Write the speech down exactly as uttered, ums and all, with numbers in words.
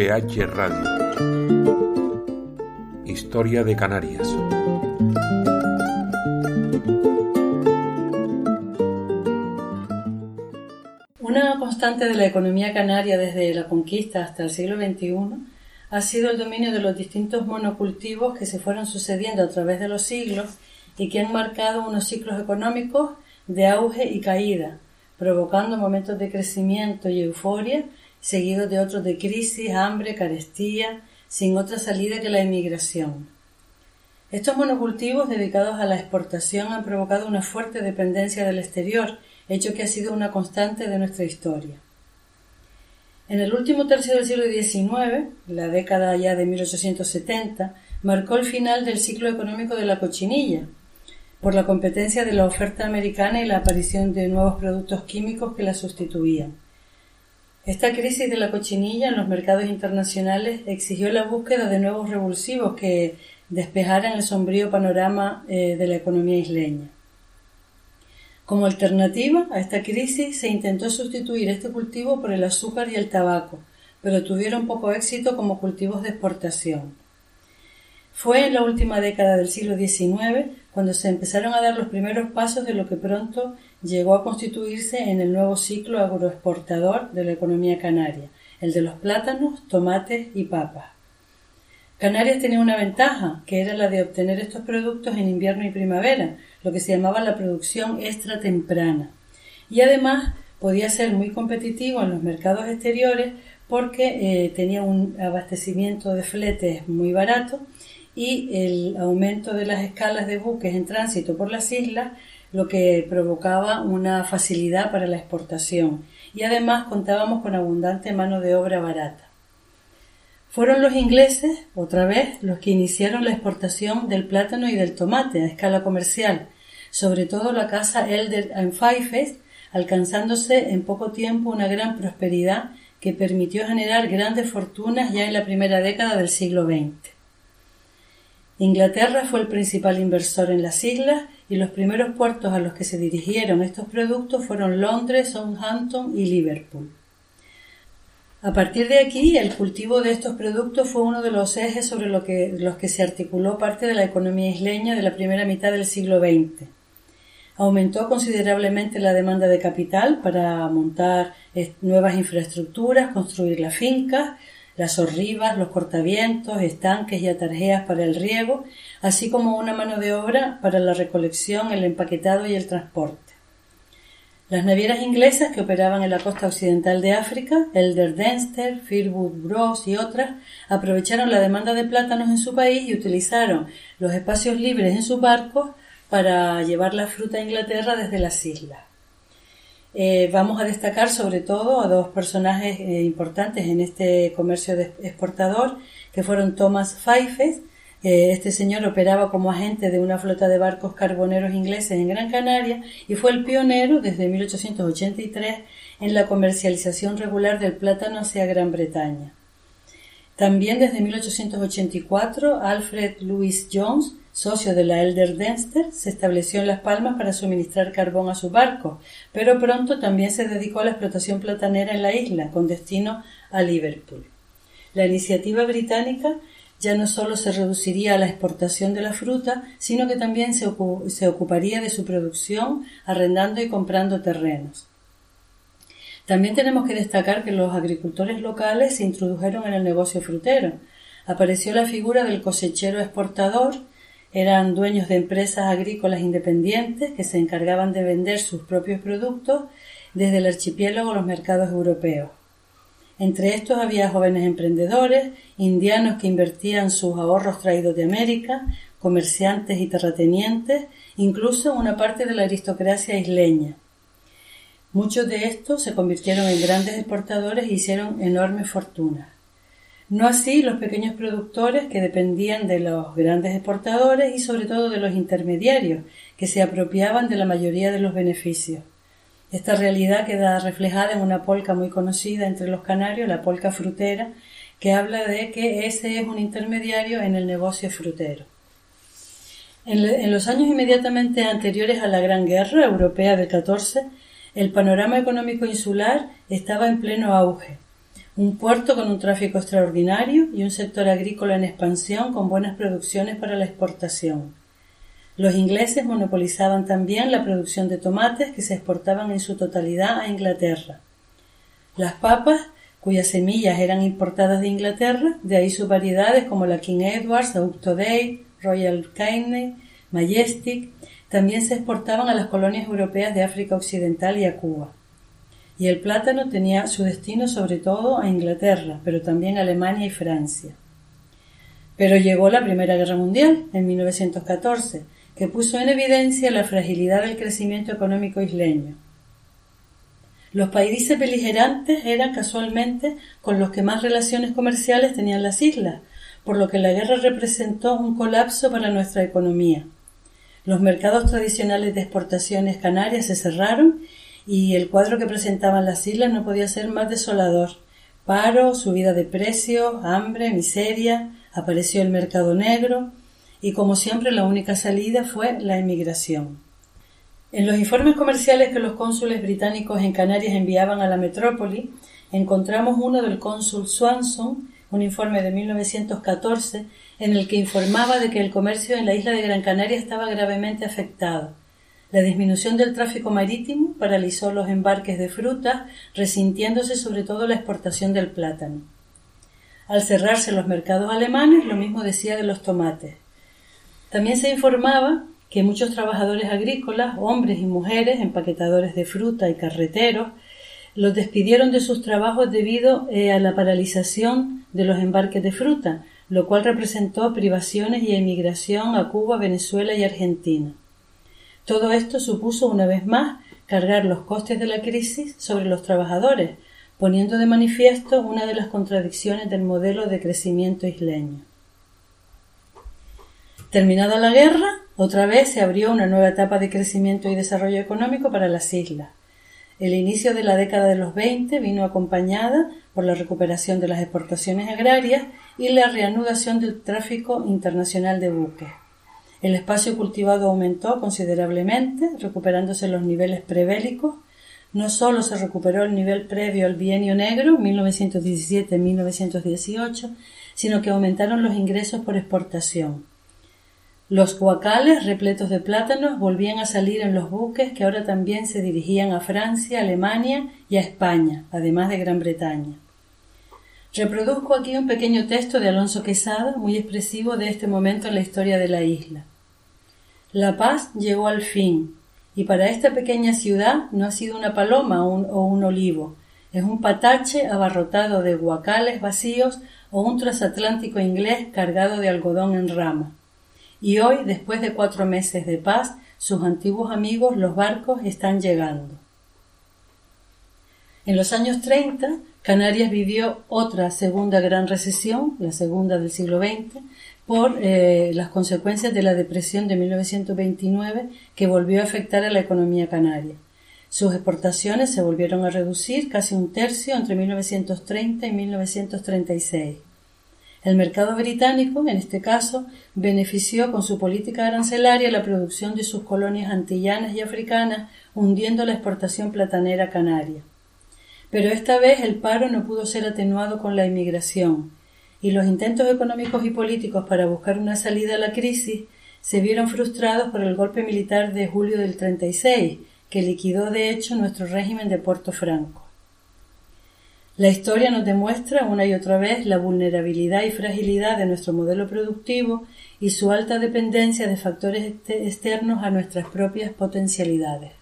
P H Radio. Historia de Canarias. Una constante de la economía canaria desde la conquista hasta el siglo veintiuno ha sido el dominio de los distintos monocultivos que se fueron sucediendo a través de los siglos y que han marcado unos ciclos económicos de auge y caída, provocando momentos de crecimiento y euforia, seguidos de otros de crisis, hambre, carestía, sin otra salida que la emigración. Estos monocultivos dedicados a la exportación han provocado una fuerte dependencia del exterior, hecho que ha sido una constante de nuestra historia. En el último tercio del siglo diecinueve, la década ya de mil ochocientos setenta, marcó el final del ciclo económico de la cochinilla, por la competencia de la oferta americana y la aparición de nuevos productos químicos que la sustituían. Esta crisis de la cochinilla en los mercados internacionales exigió la búsqueda de nuevos revulsivos que despejaran el sombrío panorama eh, de la economía isleña. Como alternativa a esta crisis se intentó sustituir este cultivo por el azúcar y el tabaco, pero tuvieron poco éxito como cultivos de exportación. Fue en la última década del siglo diecinueve cuando se empezaron a dar los primeros pasos de lo que pronto llegó a constituirse en el nuevo ciclo agroexportador de la economía canaria, el de los plátanos, tomates y papas. Canarias tenía una ventaja, que era la de obtener estos productos en invierno y primavera, lo que se llamaba la producción extra temprana. Y además podía ser muy competitivo en los mercados exteriores porque eh, tenía un abastecimiento de fletes muy barato y el aumento de las escalas de buques en tránsito por las islas, lo que provocaba una facilidad para la exportación. Y además contábamos con abundante mano de obra barata. Fueron los ingleses, otra vez, los que iniciaron la exportación del plátano y del tomate a escala comercial, sobre todo la casa Elder and Pfeiffer, alcanzándose en poco tiempo una gran prosperidad que permitió generar grandes fortunas ya en la primera década del siglo veinte. Inglaterra fue el principal inversor en las islas y los primeros puertos a los que se dirigieron estos productos fueron Londres, Southampton y Liverpool. A partir de aquí, el cultivo de estos productos fue uno de los ejes sobre lo que, los que se articuló parte de la economía isleña de la primera mitad del siglo veinte. Aumentó considerablemente la demanda de capital para montar nuevas infraestructuras, construir las fincas, las horribas, los cortavientos, estanques y atarjeas para el riego, así como una mano de obra para la recolección, el empaquetado y el transporte. Las navieras inglesas que operaban en la costa occidental de África, Elder Dempster, Firwood Bros y otras, aprovecharon la demanda de plátanos en su país y utilizaron los espacios libres en sus barcos para llevar la fruta a Inglaterra desde las islas. Eh, vamos a destacar sobre todo a dos personajes eh, importantes en este comercio de exportador, que fueron Thomas Pfeiffer. Eh, este señor operaba como agente de una flota de barcos carboneros ingleses en Gran Canaria y fue el pionero desde mil ochocientos ochenta y tres en la comercialización regular del plátano hacia Gran Bretaña. También desde mil ochocientos ochenta y cuatro, Alfred Lewis Jones, socio de la Elder Dempster, se estableció en Las Palmas para suministrar carbón a sus barcos, pero pronto también se dedicó a la explotación platanera en la isla, con destino a Liverpool. La iniciativa británica ya no solo se reduciría a la exportación de la fruta, sino que también se, ocu- se ocuparía de su producción, arrendando y comprando terrenos. También tenemos que destacar que los agricultores locales se introdujeron en el negocio frutero. Apareció la figura del cosechero exportador. Eran dueños de empresas agrícolas independientes que se encargaban de vender sus propios productos desde el archipiélago a los mercados europeos. Entre estos había jóvenes emprendedores, indianos que invertían sus ahorros traídos de América, comerciantes y terratenientes, incluso una parte de la aristocracia isleña. Muchos de estos se convirtieron en grandes exportadores e hicieron enormes fortunas. No así los pequeños productores que dependían de los grandes exportadores y sobre todo de los intermediarios, que se apropiaban de la mayoría de los beneficios. Esta realidad queda reflejada en una polca muy conocida entre los canarios, la polca frutera, que habla de que ese es un intermediario en el negocio frutero. En, en los años inmediatamente anteriores a la Gran Guerra Europea del catorce, el panorama económico insular estaba en pleno auge. un puerto con un tráfico extraordinario y un sector agrícola en expansión con buenas producciones para la exportación. Los ingleses monopolizaban también la producción de tomates que se exportaban en su totalidad a Inglaterra. Las papas, cuyas semillas eran importadas de Inglaterra, de ahí sus variedades como la King Edwards, Up to Date, Royal Canin, Majestic, también se exportaban a las colonias europeas de África Occidental y a Cuba. Y el plátano tenía su destino sobre todo a Inglaterra, pero también a Alemania y Francia. Pero llegó la Primera Guerra Mundial, en mil novecientos catorce, que puso en evidencia la fragilidad del crecimiento económico isleño. Los países beligerantes eran casualmente con los que más relaciones comerciales tenían las islas, por lo que la guerra representó un colapso para nuestra economía. Los mercados tradicionales de exportaciones canarias se cerraron y el cuadro que presentaban las islas no podía ser más desolador. Paro, subida de precios, hambre, miseria, apareció el mercado negro y, como siempre, la única salida fue la emigración. En los informes comerciales que los cónsules británicos en Canarias enviaban a la metrópoli, encontramos uno del cónsul Swanson, un informe de mil novecientos catorce, en el que informaba de que el comercio en la isla de Gran Canaria estaba gravemente afectado. La disminución del tráfico marítimo paralizó los embarques de frutas, resintiéndose sobre todo la exportación del plátano. Al cerrarse los mercados alemanes, lo mismo decía de los tomates. También se informaba que muchos trabajadores agrícolas, hombres y mujeres, empaquetadores de fruta y carreteros, los despidieron de sus trabajos debido eh, a la paralización de los embarques de fruta, lo cual representó privaciones y emigración a Cuba, Venezuela y Argentina. Todo esto supuso una vez más cargar los costes de la crisis sobre los trabajadores, poniendo de manifiesto una de las contradicciones del modelo de crecimiento isleño. Terminada la guerra, otra vez se abrió una nueva etapa de crecimiento y desarrollo económico para las islas. El inicio de la década de los veinte vino acompañada por la recuperación de las exportaciones agrarias y la reanudación del tráfico internacional de buques. El espacio cultivado aumentó considerablemente, recuperándose los niveles prebélicos. No solo se recuperó el nivel previo al Bienio Negro, mil novecientos diecisiete a mil novecientos dieciocho, sino que aumentaron los ingresos por exportación. Los guacales repletos de plátanos volvían a salir en los buques que ahora también se dirigían a Francia, Alemania y a España, además de Gran Bretaña. Reproduzco aquí un pequeño texto de Alonso Quesada, muy expresivo de este momento en la historia de la isla. La paz llegó al fin, y para esta pequeña ciudad no ha sido una paloma o un, o un olivo, es un patache abarrotado de guacales vacíos o un transatlántico inglés cargado de algodón en rama. Y hoy, después de cuatro meses de paz, sus antiguos amigos, los barcos, están llegando. En los años treinta, Canarias vivió otra segunda gran recesión, la segunda del siglo veinte, por eh, las consecuencias de la depresión de mil novecientos veintinueve que volvió a afectar a la economía canaria. Sus exportaciones se volvieron a reducir casi un tercio entre mil novecientos treinta y mil novecientos treinta y seis. El mercado británico, en este caso, benefició con su política arancelaria la producción de sus colonias antillanas y africanas, hundiendo la exportación platanera canaria. Pero esta vez el paro no pudo ser atenuado con la inmigración, y los intentos económicos y políticos para buscar una salida a la crisis se vieron frustrados por el golpe militar de julio del treinta y seis, que liquidó de hecho nuestro régimen de Puerto Franco. La historia nos demuestra una y otra vez la vulnerabilidad y fragilidad de nuestro modelo productivo y su alta dependencia de factores externos a nuestras propias potencialidades.